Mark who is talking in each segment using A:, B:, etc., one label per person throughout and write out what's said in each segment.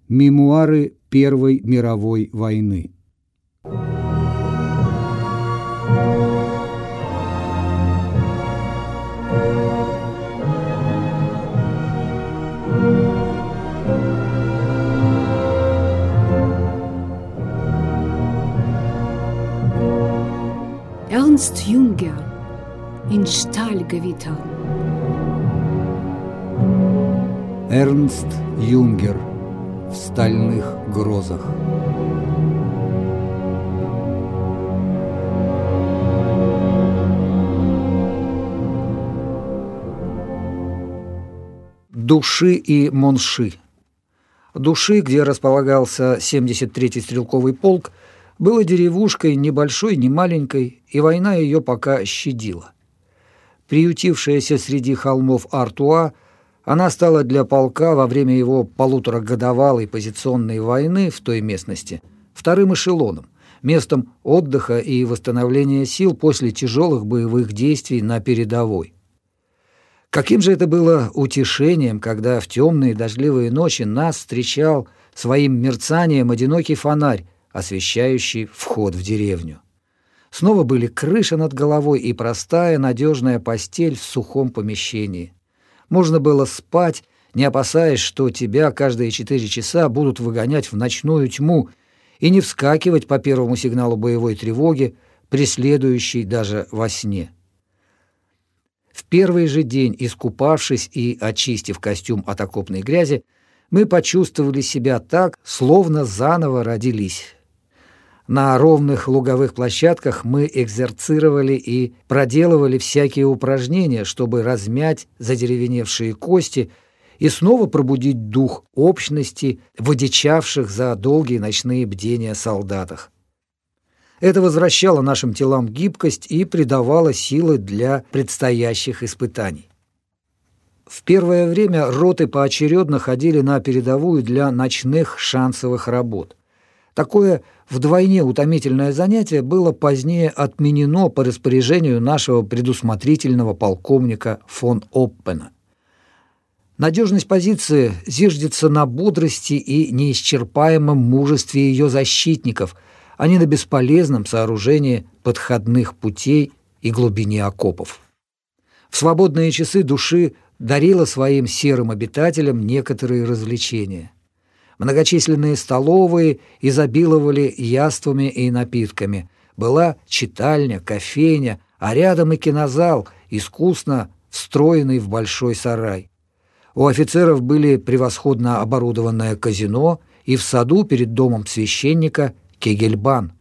A: Мемуары Первой мировой войны.
B: Ernst Junger in Stahlgewitter.
A: Эрнст Юнгер в стальных грозах. Души и Монши. Души, где располагался 73-й стрелковый полк, была деревушкой ни большой, ни маленькой, и война ее пока щадила. Приютившаяся среди холмов Артуа, она стала для полка во время его полуторагодовалой позиционной войны в той местности вторым эшелоном, местом отдыха и восстановления сил после тяжелых боевых действий на передовой. Каким же это было утешением, когда в темные дождливые ночи нас встречал своим мерцанием одинокий фонарь, освещающий вход в деревню. Снова были крыша над головой и простая надежная постель в сухом помещении. Можно было спать, не опасаясь, что тебя каждые 4 часа будут выгонять в ночную тьму, и не вскакивать по первому сигналу боевой тревоги, преследующей даже во сне. В первый же день, искупавшись и очистив костюм от окопной грязи, мы почувствовали себя так, словно заново родились. На ровных луговых площадках мы экзерцировали и проделывали всякие упражнения, чтобы размять задеревеневшие кости и снова пробудить дух общности в одичавших за долгие ночные бдения солдатах. Это возвращало нашим телам гибкость и придавало силы для предстоящих испытаний. В первое время роты поочередно ходили на передовую для ночных шансовых работ. Такое вдвойне утомительное занятие было позднее отменено по распоряжению нашего предусмотрительного полковника фон Оппена. Надежность позиции зиждется на бодрости и неисчерпаемом мужестве ее защитников, а не на бесполезном сооружении подходных путей и глубине окопов. В свободные часы души дарила своим серым обитателям некоторые развлечения. Многочисленные столовые изобиловали яствами и напитками. Была читальня, кофейня, а рядом и кинозал, искусно встроенный в большой сарай. У офицеров были превосходно оборудованное казино и в саду перед домом священника кегельбан.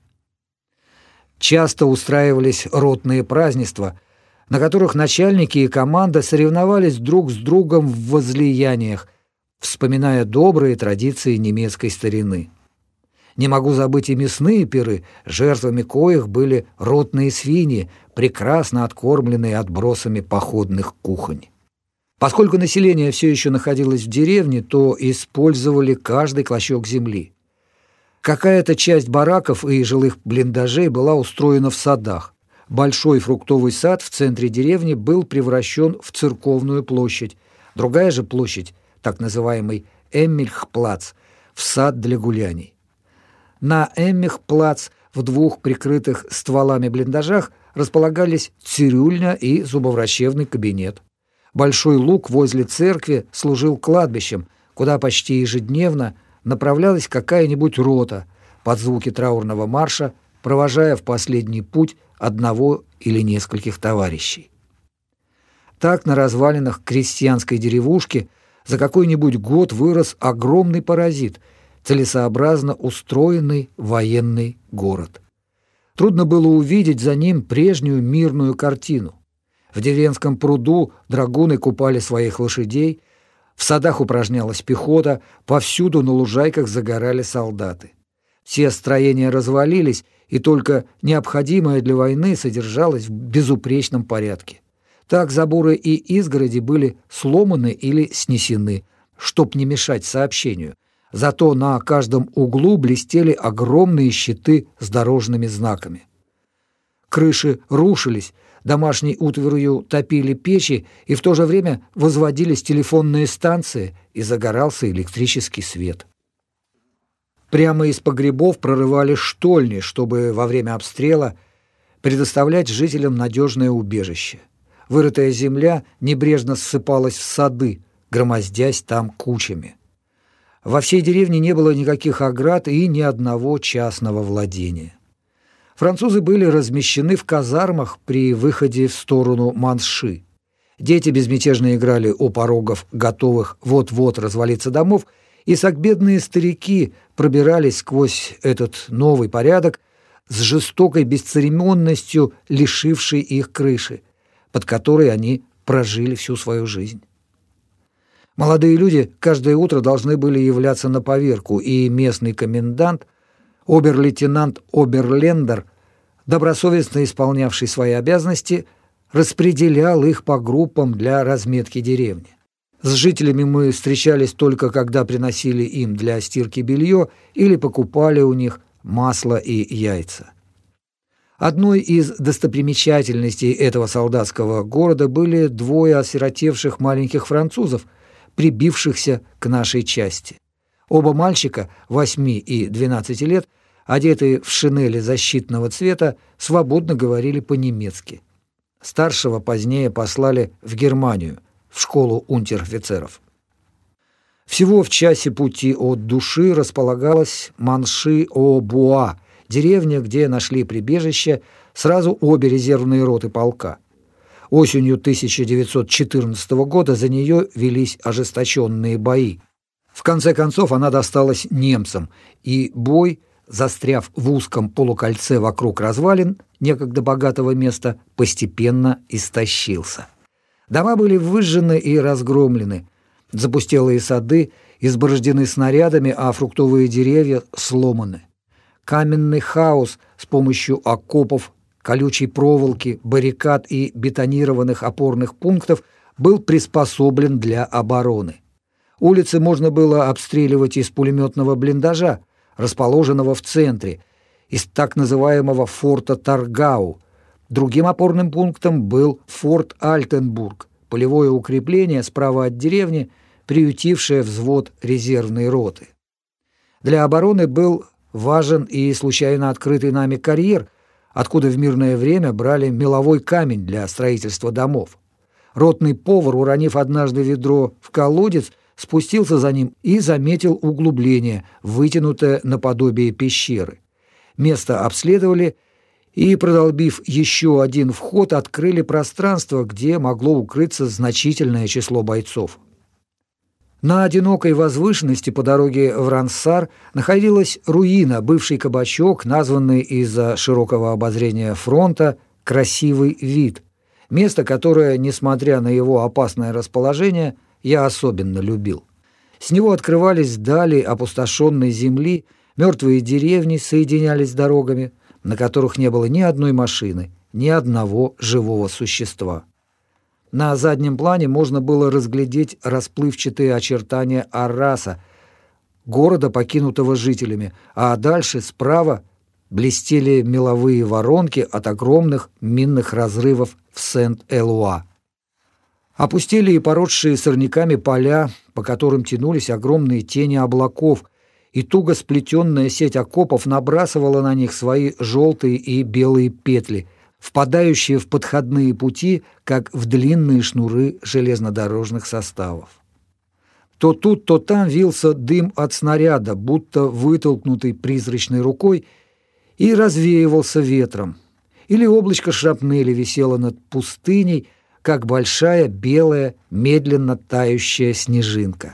A: Часто устраивались ротные празднества, на которых начальники и команда соревновались друг с другом в возлияниях, вспоминая добрые традиции немецкой старины. Не могу забыть и мясные пиры, жертвами коих были ротные свиньи, прекрасно откормленные отбросами походных кухонь. Поскольку население все еще находилось в деревне, то использовали каждый клочок земли. Какая-то часть бараков и жилых блиндажей была устроена в садах. Большой фруктовый сад в центре деревни был превращен в церковную площадь. Другая же площадь, так называемый Эммельхплац, в сад для гуляний. На Эммельхплац в 2 прикрытых стволами блиндажах располагались цирюльня и зубоврачебный кабинет. Большой луг возле церкви служил кладбищем, куда почти ежедневно направлялась какая-нибудь рота под звуки траурного марша, провожая в последний путь одного или нескольких товарищей. Так на развалинах крестьянской деревушки за какой-нибудь год вырос огромный паразит, целесообразно устроенный военный город. Трудно было увидеть за ним прежнюю мирную картину. В деревенском пруду драгуны купали своих лошадей, в садах упражнялась пехота, повсюду на лужайках загорали солдаты. Все строения развалились, и только необходимое для войны содержалось в безупречном порядке. Так заборы и изгороди были сломаны или снесены, чтоб не мешать сообщению. Зато на каждом углу блестели огромные щиты с дорожными знаками. Крыши рушились, домашней утварью топили печи, и в то же время возводились телефонные станции, и загорался электрический свет. Прямо из погребов прорывали штольни, чтобы во время обстрела предоставлять жителям надежное убежище. Вырытая земля небрежно ссыпалась в сады, громоздясь там кучами. Во всей деревне не было никаких оград и ни одного частного владения. Французы были размещены в казармах при выходе в сторону Манши. Дети безмятежно играли у порогов готовых вот-вот развалиться домов, и сагбедные старики пробирались сквозь этот новый порядок с жестокой бесцеремонностью, лишившей их крыши, под которой они прожили всю свою жизнь. Молодые люди каждое утро должны были являться на поверку, и местный комендант, обер-лейтенант Оберлендер, добросовестно исполнявший свои обязанности, распределял их по группам для разметки деревни. С жителями мы встречались только когда приносили им для стирки белье или покупали у них масло и яйца. Одной из достопримечательностей этого солдатского города были двое осиротевших маленьких французов, прибившихся к нашей части. Оба мальчика, 8 и 12 лет, одетые в шинели защитного цвета, свободно говорили по-немецки. Старшего позднее послали в Германию, в школу унтер-офицеров. Всего в часе пути от Души располагалась Манши-о-Буа, деревня, где нашли прибежище сразу обе резервные роты полка. Осенью 1914 года за нее велись ожесточенные бои. В конце концов она досталась немцам, и бой, застряв в узком полукольце вокруг развалин некогда богатого места, постепенно истощился. Дома были выжжены и разгромлены, запустелые сады изборождены снарядами, а фруктовые деревья сломаны. Каменный хаос с помощью окопов, колючей проволоки, баррикад и бетонированных опорных пунктов был приспособлен для обороны. Улицы можно было обстреливать из пулеметного блиндажа, расположенного в центре, из так называемого форта Таргау. Другим опорным пунктом был форт Альтенбург, полевое укрепление справа от деревни, приютившее взвод резервной роты. Для обороны был важен и случайно открытый нами карьер, откуда в мирное время брали меловой камень для строительства домов. Ротный повар, уронив однажды ведро в колодец, спустился за ним и заметил углубление, вытянутое наподобие пещеры. Место обследовали и, продолбив еще один вход, открыли пространство, где могло укрыться значительное число бойцов. На одинокой возвышенности по дороге в Рансар находилась руина, бывший кабачок, названный из-за широкого обозрения фронта «Красивый вид», место, которое, несмотря на его опасное расположение, я особенно любил. С него открывались дали опустошенной земли, мертвые деревни соединялись с дорогами, на которых не было ни одной машины, ни одного живого существа. На заднем плане можно было разглядеть расплывчатые очертания Арраса, города, покинутого жителями, а дальше справа блестели меловые воронки от огромных минных разрывов в Сент-Элуа. Опустели и поросшие сорняками поля, по которым тянулись огромные тени облаков, и туго сплетенная сеть окопов набрасывала на них свои желтые и белые петли, впадающие в подходные пути, как в длинные шнуры железнодорожных составов. То тут, то там вился дым от снаряда, будто вытолкнутый призрачной рукой, и развеивался ветром. Или облачко шрапнели висело над пустыней, как большая белая, медленно тающая снежинка.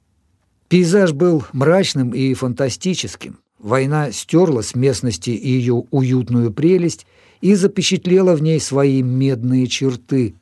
A: Пейзаж был мрачным и фантастическим. Война стерла с местности ее уютную прелесть и запечатлела в ней свои медные черты,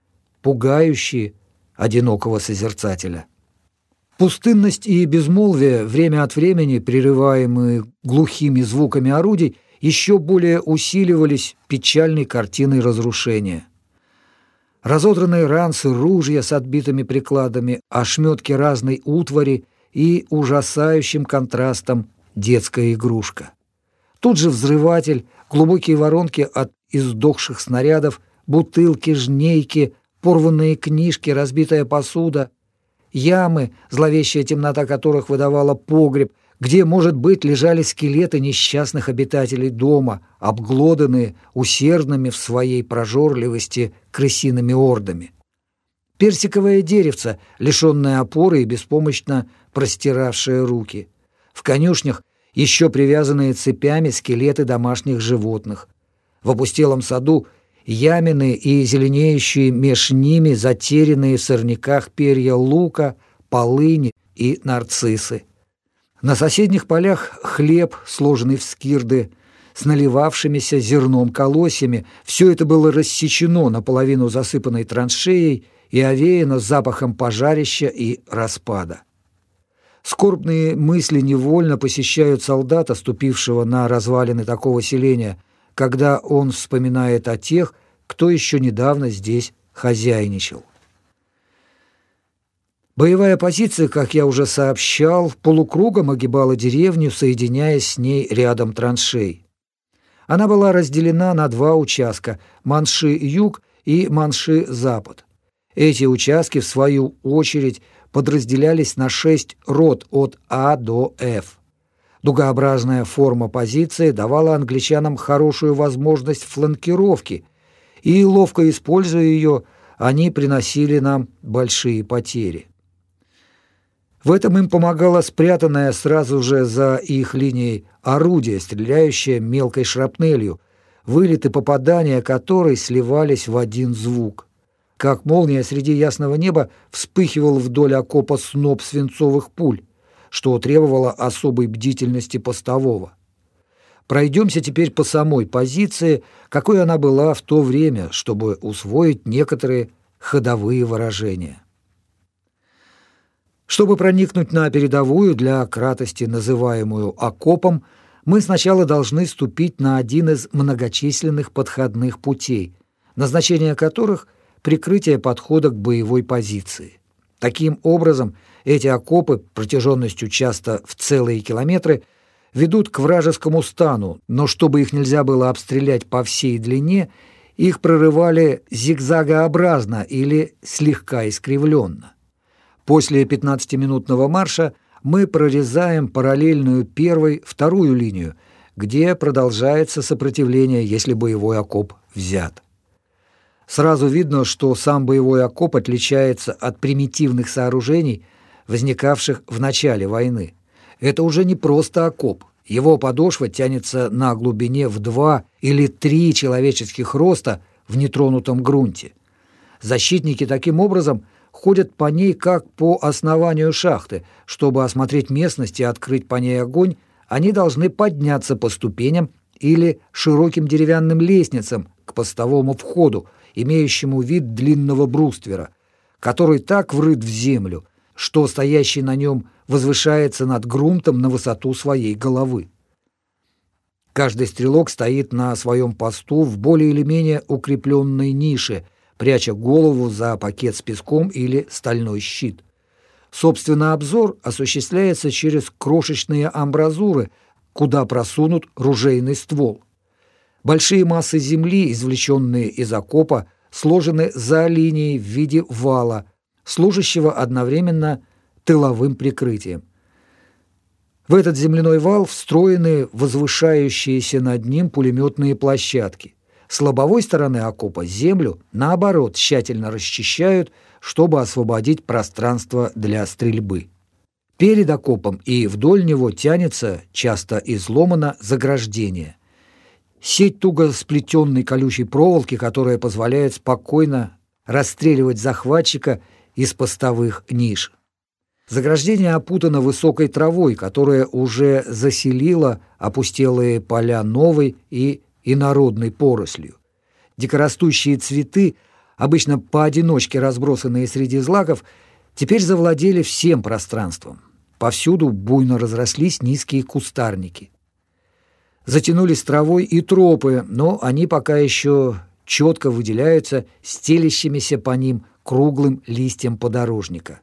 A: пугающие одинокого созерцателя. Пустынность и безмолвие, время от времени прерываемые глухими звуками орудий, еще более усиливались печальной картиной разрушения. Разодранные ранцы, ружья с отбитыми прикладами, ошметки разной утвари и ужасающим контрастом детская игрушка. Тут же взрыватель, глубокие воронки от издохших снарядов, бутылки, жнейки, порванные книжки, разбитая посуда, ямы, зловещая темнота которых выдавала погреб, где, может быть, лежали скелеты несчастных обитателей дома, обглоданные усердными в своей прожорливости крысиными ордами. Персиковое деревце, лишенное опоры и беспомощно простиравшее руки. В конюшнях еще привязанные цепями скелеты домашних животных. В опустелом саду ямины и зеленеющие меж ними затерянные в сорняках перья лука, полыни и нарциссы. На соседних полях хлеб, сложенный в скирды, с наливавшимися зерном колосьями. Все это было рассечено наполовину засыпанной траншеей и овеяно запахом пожарища и распада. Скорбные мысли невольно посещают солдата, ступившего на развалины такого селения, когда он вспоминает о тех, кто еще недавно здесь хозяйничал. Боевая позиция, как я уже сообщал, полукругом огибала деревню, соединяясь с ней рядом траншей. Она была разделена на два участка – Манши-Юг и Манши-Запад. Эти участки, в свою очередь, подразделялись на 6 рот от А до Ф. Дугообразная форма позиции давала англичанам хорошую возможность фланкировки, и, ловко используя ее, они приносили нам большие потери. В этом им помогало спрятанное сразу же за их линией орудие, стреляющее мелкой шрапнелью, вылеты попадания которой сливались в один звук. Как молния среди ясного неба вспыхивал вдоль окопа сноп свинцовых пуль, что требовало особой бдительности постового. Пройдемся теперь по самой позиции, какой она была в то время, чтобы усвоить некоторые ходовые выражения. Чтобы проникнуть на передовую, для кратости называемую окопом, мы сначала должны ступить на один из многочисленных подходных путей, назначение которых – прикрытие подхода к боевой позиции. Таким образом, эти окопы, протяженностью часто в целые километры, ведут к вражескому стану, но чтобы их нельзя было обстрелять по всей длине, их прорывали зигзагообразно или слегка искривленно. После 15-минутного марша мы прорезаем параллельную первой, вторую линию, где продолжается сопротивление, если боевой окоп взят. Сразу видно, что сам боевой окоп отличается от примитивных сооружений, возникавших в начале войны. Это уже не просто окоп. Его подошва тянется на глубине в 2 или 3 человеческих роста в нетронутом грунте. Защитники таким образом ходят по ней как по основанию шахты. Чтобы осмотреть местность и открыть по ней огонь, они должны подняться по ступеням или широким деревянным лестницам к постовому входу, имеющему вид длинного бруствера, который так врыт в землю, что стоящий на нем возвышается над грунтом на высоту своей головы. Каждый стрелок стоит на своем посту в более или менее укрепленной нише, пряча голову за пакет с песком или стальной щит. Собственно, обзор осуществляется через крошечные амбразуры, куда просунут ружейный ствол. Большие массы земли, извлеченные из окопа, сложены за линией в виде вала, служащего одновременно тыловым прикрытием. В этот земляной вал встроены возвышающиеся над ним пулеметные площадки. С лобовой стороны окопа землю, наоборот, тщательно расчищают, чтобы освободить пространство для стрельбы. Перед окопом и вдоль него тянется, часто изломано, заграждение. Сеть туго сплетенной колючей проволоки, которая позволяет спокойно расстреливать захватчика из постовых ниш. Заграждение опутано высокой травой, которая уже заселила опустелые поля новой и инородной порослью. Дикорастущие цветы, обычно поодиночке разбросанные среди злаков, теперь завладели всем пространством. Повсюду буйно разрослись низкие кустарники. Затянулись травой и тропы, но они пока еще четко выделяются стелящимися по ним круглым листьям подорожника.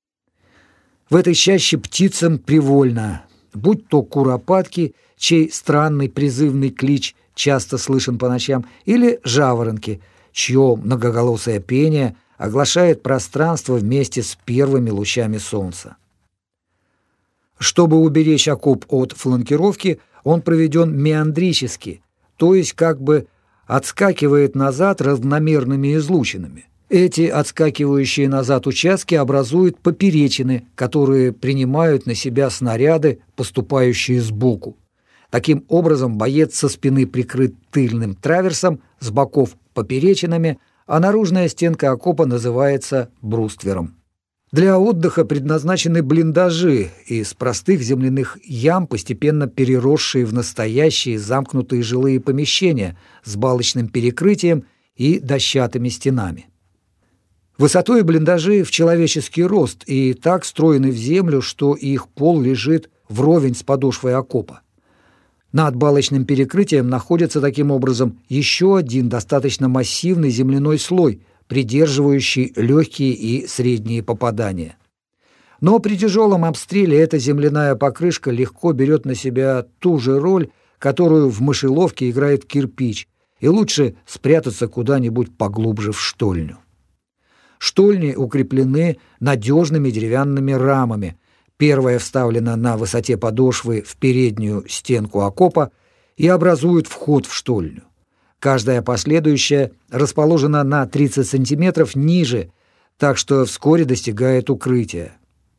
A: В этой чаще птицам привольно, будь то куропатки, чей странный призывный клич часто слышен по ночам, или жаворонки, чье многоголосое пение оглашает пространство вместе с первыми лучами солнца. Чтобы уберечь окоп от фланкировки, он проведен меандрически, то есть как бы отскакивает назад равномерными излучинами. Эти отскакивающие назад участки образуют поперечины, которые принимают на себя снаряды, поступающие сбоку. Таким образом, боец со спины прикрыт тыльным траверсом, с боков поперечинами, а наружная стенка окопа называется бруствером. Для отдыха предназначены блиндажи из простых земляных ям, постепенно переросшие в настоящие замкнутые жилые помещения с балочным перекрытием и дощатыми стенами. Высотой блиндажи в человеческий рост и так встроены в землю, что их пол лежит вровень с подошвой окопа. Над балочным перекрытием находится таким образом еще один достаточно массивный земляной слой, придерживающий легкие и средние попадания. Но при тяжелом обстреле эта земляная покрышка легко берет на себя ту же роль, которую в мышеловке играет кирпич, и лучше спрятаться куда-нибудь поглубже в штольню. Штольни укреплены надежными деревянными рамами. Первая вставлена на высоте подошвы в переднюю стенку окопа и образует вход в штольню. Каждая последующая расположена на 30 сантиметров ниже, так что вскоре достигает укрытия.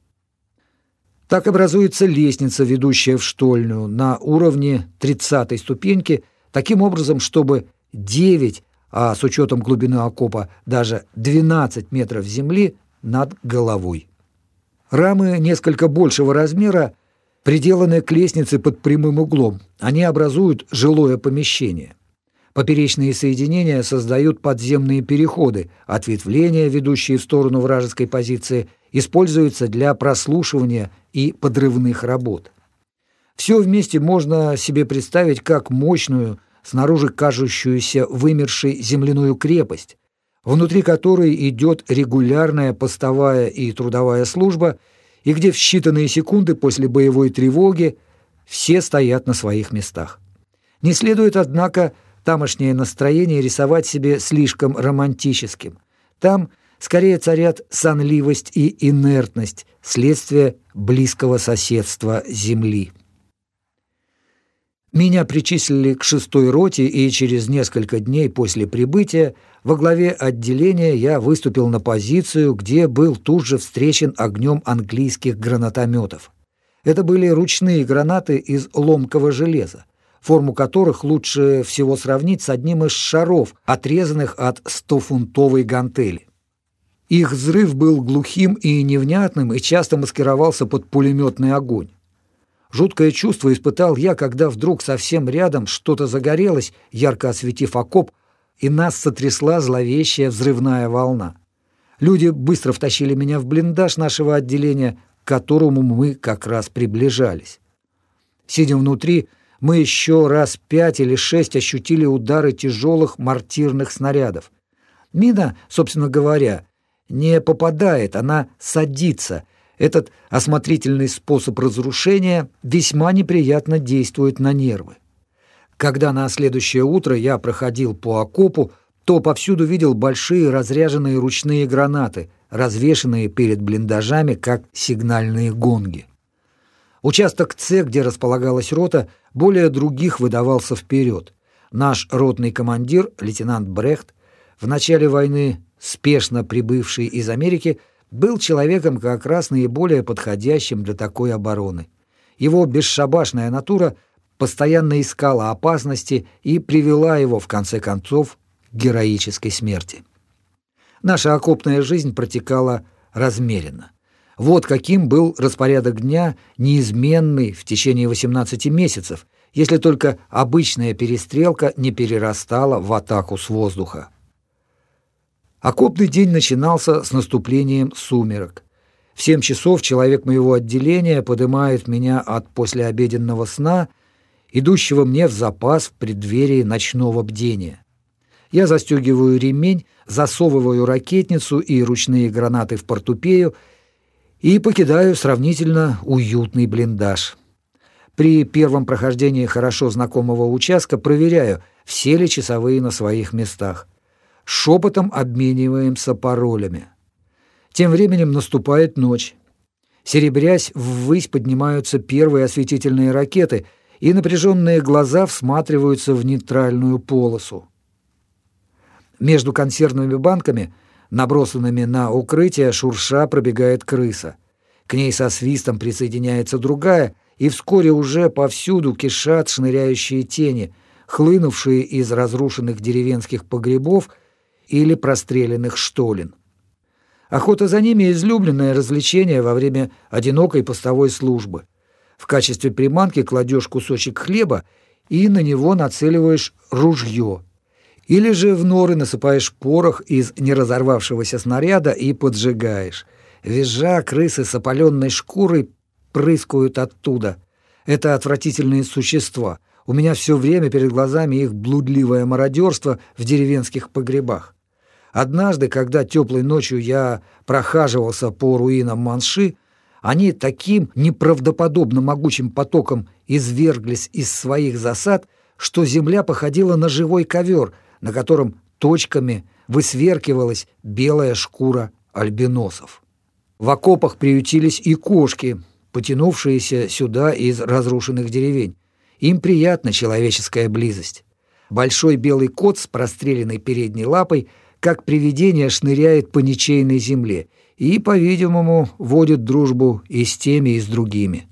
A: Так образуется лестница, ведущая в штольню, на уровне 30-й ступеньки, таким образом, чтобы 9, а с учетом глубины окопа даже 12 метров земли над головой. Рамы несколько большего размера приделаны к лестнице под прямым углом. Они образуют жилое помещение. Поперечные соединения создают подземные переходы, ответвления, ведущие в сторону вражеской позиции, используются для прослушивания и подрывных работ. Все вместе можно себе представить как мощную, снаружи кажущуюся вымершей земляную крепость, внутри которой идет регулярная постовая и трудовая служба, и где в считанные секунды после боевой тревоги все стоят на своих местах. Не следует, однако, тамошнее настроение рисовать себе слишком романтическим. Там скорее царят сонливость и инертность, следствие близкого соседства земли. Меня причислили к 6-й роте, и через несколько дней после прибытия во главе отделения я выступил на позицию, где был тут же встречен огнем английских гранатометов. Это были ручные гранаты из ломкого железа, форму которых лучше всего сравнить с одним из шаров, отрезанных от 100-фунтовой гантели. Их взрыв был глухим и невнятным и часто маскировался под пулеметный огонь. Жуткое чувство испытал я, когда вдруг совсем рядом что-то загорелось, ярко осветив окоп, и нас сотрясла зловещая взрывная волна. Люди быстро втащили меня в блиндаж нашего отделения, к которому мы как раз приближались. Сидя внутри, мы еще раз 5 или 6 ощутили удары тяжелых мортирных снарядов. Мина, собственно говоря, не попадает, она садится. Этот осмотрительный способ разрушения весьма неприятно действует на нервы. Когда на следующее утро я проходил по окопу, то повсюду видел большие разряженные ручные гранаты, развешанные перед блиндажами, как сигнальные гонги. Участок С, где располагалась рота, более других выдавался вперед. Наш ротный командир, лейтенант Брехт, в начале войны, спешно прибывший из Америки, был человеком как раз наиболее подходящим для такой обороны. Его бесшабашная натура постоянно искала опасности и привела его, в конце концов, к героической смерти. Наша окопная жизнь протекала размеренно. Вот каким был распорядок дня, неизменный в течение 18 месяцев, если только обычная перестрелка не перерастала в атаку с воздуха. Окопный день начинался с наступлением сумерек. В 7 часов человек моего отделения подымает меня от послеобеденного сна, идущего мне в запас в преддверии ночного бдения. Я застегиваю ремень, засовываю ракетницу и ручные гранаты в портупею и покидаю сравнительно уютный блиндаж. При первом прохождении хорошо знакомого участка проверяю, все ли часовые на своих местах. Шепотом обмениваемся паролями. Тем временем наступает ночь. Серебрясь, ввысь поднимаются первые осветительные ракеты, и напряженные глаза всматриваются в нейтральную полосу. Между консервными банками, набросанными на укрытие, шурша пробегает крыса. К ней со свистом присоединяется другая, и вскоре уже повсюду кишат шныряющие тени, хлынувшие из разрушенных деревенских погребов или простреленных штолен. Охота за ними – излюбленное развлечение во время одинокой постовой службы. В качестве приманки кладешь кусочек хлеба и на него нацеливаешь ружье. Или же в норы насыпаешь порох из неразорвавшегося снаряда и поджигаешь. Визжа, крысы с опаленной шкурой прыскают оттуда. Это отвратительные существа. У меня все время перед глазами их блудливое мародерство в деревенских погребах. Однажды, когда теплой ночью я прохаживался по руинам Манши, они таким неправдоподобно могучим потоком изверглись из своих засад, что земля походила на живой ковер, на котором точками высверкивалась белая шкура альбиносов. В окопах приютились и кошки, потянувшиеся сюда из разрушенных деревень. Им приятна человеческая близость. Большой белый кот с простреленной передней лапой как привидение шныряет по ничейной земле и, по-видимому, водит дружбу и с теми, и с другими.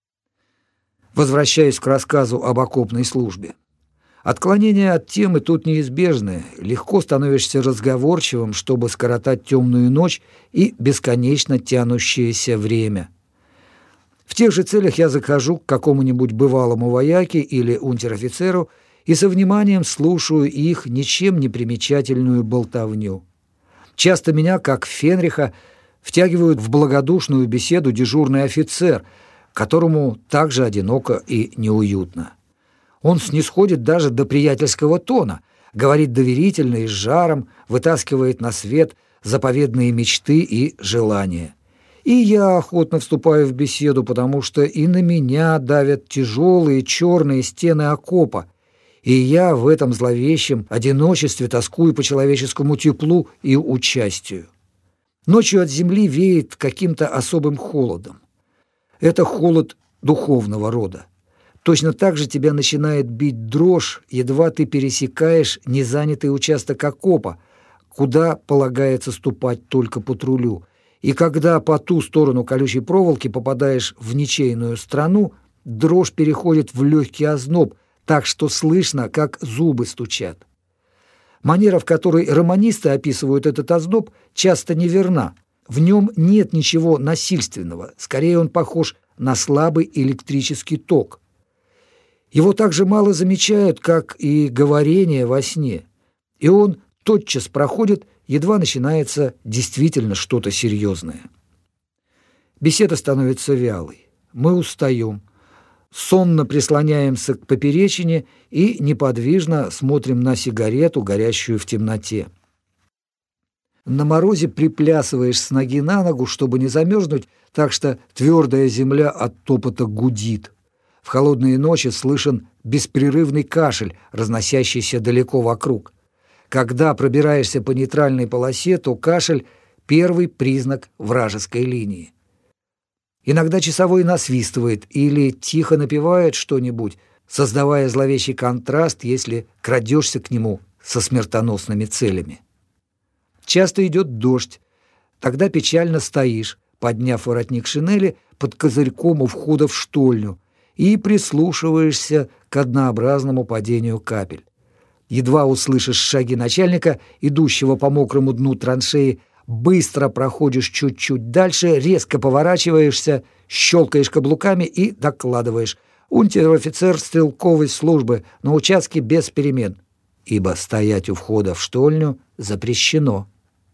A: Возвращаюсь к рассказу об окопной службе. Отклонения от темы тут неизбежны. Легко становишься разговорчивым, чтобы скоротать темную ночь и бесконечно тянущееся время. В тех же целях я захожу к какому-нибудь бывалому вояке или унтер-офицеру и со вниманием слушаю их ничем не примечательную болтовню. Часто меня, как Фенриха, втягивают в благодушную беседу дежурный офицер, которому также одиноко и неуютно. Он снисходит даже до приятельского тона, говорит доверительно и с жаром, вытаскивает на свет заповедные мечты и желания. И я охотно вступаю в беседу, потому что и на меня давят тяжелые черные стены окопа, и я в этом зловещем одиночестве тоскую по человеческому теплу и участию. Ночью от земли веет каким-то особым холодом. Это холод духовного рода. Точно так же тебя начинает бить дрожь, едва ты пересекаешь незанятый участок окопа, куда полагается ступать только патрулю. И когда по ту сторону колючей проволоки попадаешь в ничейную страну, дрожь переходит в легкий озноб, так что слышно, как зубы стучат. Манера, в которой романисты описывают этот озноб, часто неверна. В нем нет ничего насильственного, скорее он похож на слабый электрический ток. Его так же мало замечают, как и говорение во сне, и он тотчас проходит, едва начинается действительно что-то серьезное. Беседа становится вялой, мы устаем, сонно прислоняемся к поперечине и неподвижно смотрим на сигарету, горящую в темноте. На морозе приплясываешь с ноги на ногу, чтобы не замерзнуть, так что твердая земля от топота гудит. В холодные ночи слышен беспрерывный кашель, разносящийся далеко вокруг. Когда пробираешься по нейтральной полосе, то кашель – первый признак вражеской линии. Иногда часовой насвистывает или тихо напевает что-нибудь, создавая зловещий контраст, если крадешься к нему со смертоносными целями. Часто идет дождь, тогда печально стоишь, подняв воротник шинели под козырьком у входа в штольню, и прислушиваешься к однообразному падению капель. Едва услышишь шаги начальника, идущего по мокрому дну траншеи, быстро проходишь чуть-чуть дальше, резко поворачиваешься, щелкаешь каблуками и докладываешь: унтер-офицер стрелковой службы на участке без перемен, ибо стоять у входа в штольню запрещено.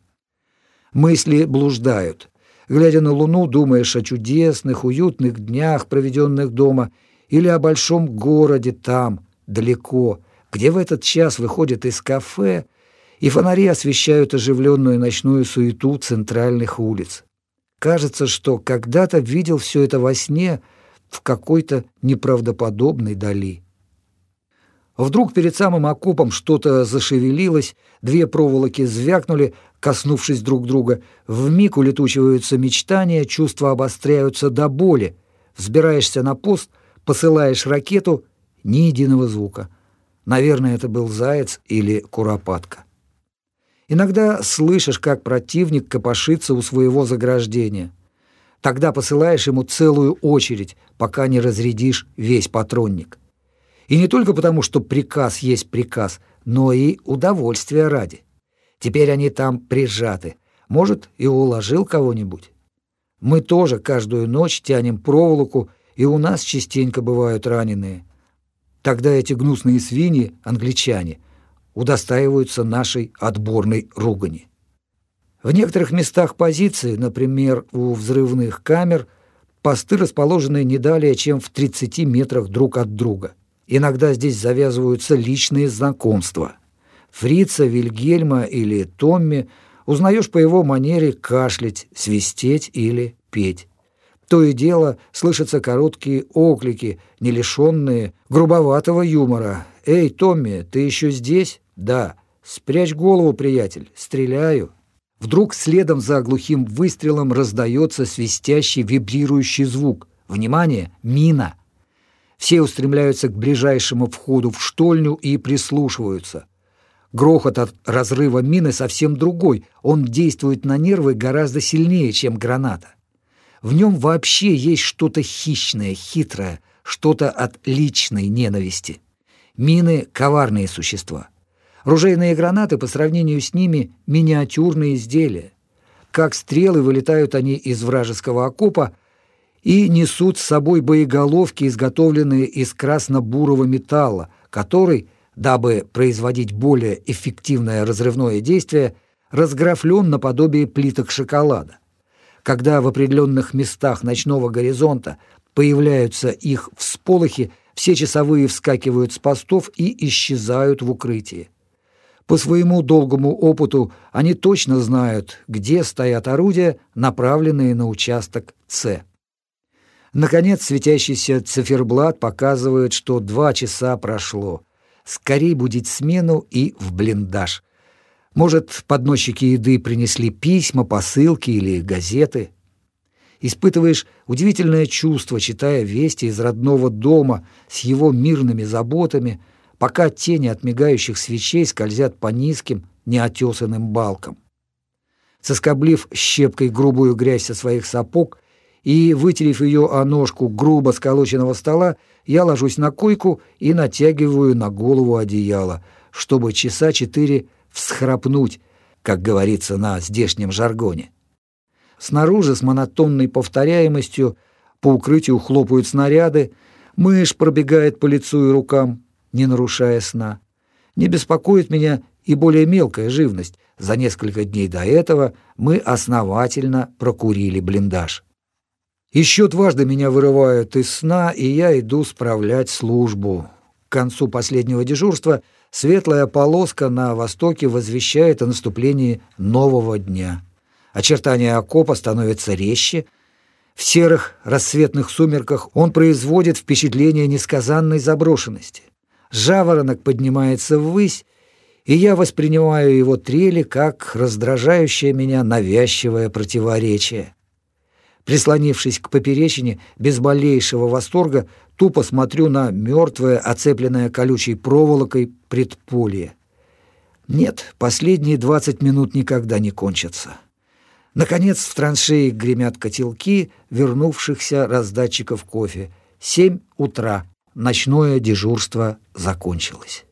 A: Мысли блуждают. Глядя на луну, думаешь о чудесных, уютных днях, проведенных дома, или о большом городе там, далеко, где в этот час выходят из кафе, и фонари освещают оживленную ночную суету центральных улиц. Кажется, что когда-то видел все это во сне в какой-то неправдоподобной дали. Вдруг перед самым окопом что-то зашевелилось, две проволоки звякнули, коснувшись друг друга. Вмиг улетучиваются мечтания, чувства обостряются до боли. Взбираешься на пост, посылаешь ракету — ни единого звука. Наверное, это был заяц или куропатка. Иногда слышишь, как противник копошится у своего заграждения. Тогда посылаешь ему целую очередь, пока не разрядишь весь патронник. И не только потому, что приказ есть приказ, но и удовольствия ради. Теперь они там прижаты. Может, и уложил кого-нибудь. Мы тоже каждую ночь тянем проволоку, и у нас частенько бывают раненые. Тогда эти гнусные свиньи, англичане, удостаиваются нашей отборной ругани. В некоторых местах позиции, например, у взрывных камер, посты расположены не далее, чем в 30 метрах друг от друга. Иногда здесь завязываются личные знакомства. Фрица, Вильгельма или Томми узнаешь по его манере кашлять, свистеть или петь. То и дело слышатся короткие оклики, не лишенные грубоватого юмора. «Эй, Томми, ты еще здесь?» «Да». «Спрячь голову, приятель, стреляю». Вдруг следом за глухим выстрелом раздается свистящий вибрирующий звук. Внимание! Мина! Все устремляются к ближайшему входу в штольню и прислушиваются. Грохот от разрыва мины совсем другой. Он действует на нервы гораздо сильнее, чем граната. В нем вообще есть что-то хищное, хитрое, что-то от личной ненависти. Мины — коварные существа. Ружейные гранаты по сравнению с ними — миниатюрные изделия. Как стрелы вылетают они из вражеского окопа и несут с собой боеголовки, изготовленные из красно-бурого металла, который, дабы производить более эффективное разрывное действие, разграфлен наподобие плиток шоколада. Когда в определенных местах ночного горизонта появляются их всполохи, все часовые вскакивают с постов и исчезают в укрытии. По своему долгому опыту они точно знают, где стоят орудия, направленные на участок С. Наконец, светящийся циферблат показывает, что 2 часа прошло. Скорей будить смену и в блиндаж. Может, подносчики еды принесли письма, посылки или газеты. Испытываешь удивительное чувство, читая вести из родного дома с его мирными заботами, пока тени от мигающих свечей скользят по низким, неотесанным балкам. Соскоблив щепкой грубую грязь со своих сапог и вытерев ее о ножку грубо сколоченного стола, я ложусь на койку и натягиваю на голову одеяло, чтобы часа 4 всхрапнуть, как говорится на здешнем жаргоне. Снаружи с монотонной повторяемостью по укрытию хлопают снаряды, мышь пробегает по лицу и рукам, не нарушая сна. Не беспокоит меня и более мелкая живность. За несколько дней до этого мы основательно прокурили блиндаж. Еще дважды меня вырывают из сна, и я иду справлять службу. К концу последнего дежурства светлая полоска на востоке возвещает о наступлении нового дня. Очертания окопа становятся резче. В серых рассветных сумерках он производит впечатление несказанной заброшенности. Жаворонок поднимается ввысь, и я воспринимаю его трели как раздражающее меня навязчивое противоречие. Прислонившись к поперечине, без малейшего восторга тупо смотрю на мертвое, оцепленное колючей проволокой предполье. Нет, последние 20 минут никогда не кончатся. Наконец в траншеи гремят котелки вернувшихся раздатчиков кофе. 7 утра. Ночное дежурство закончилось.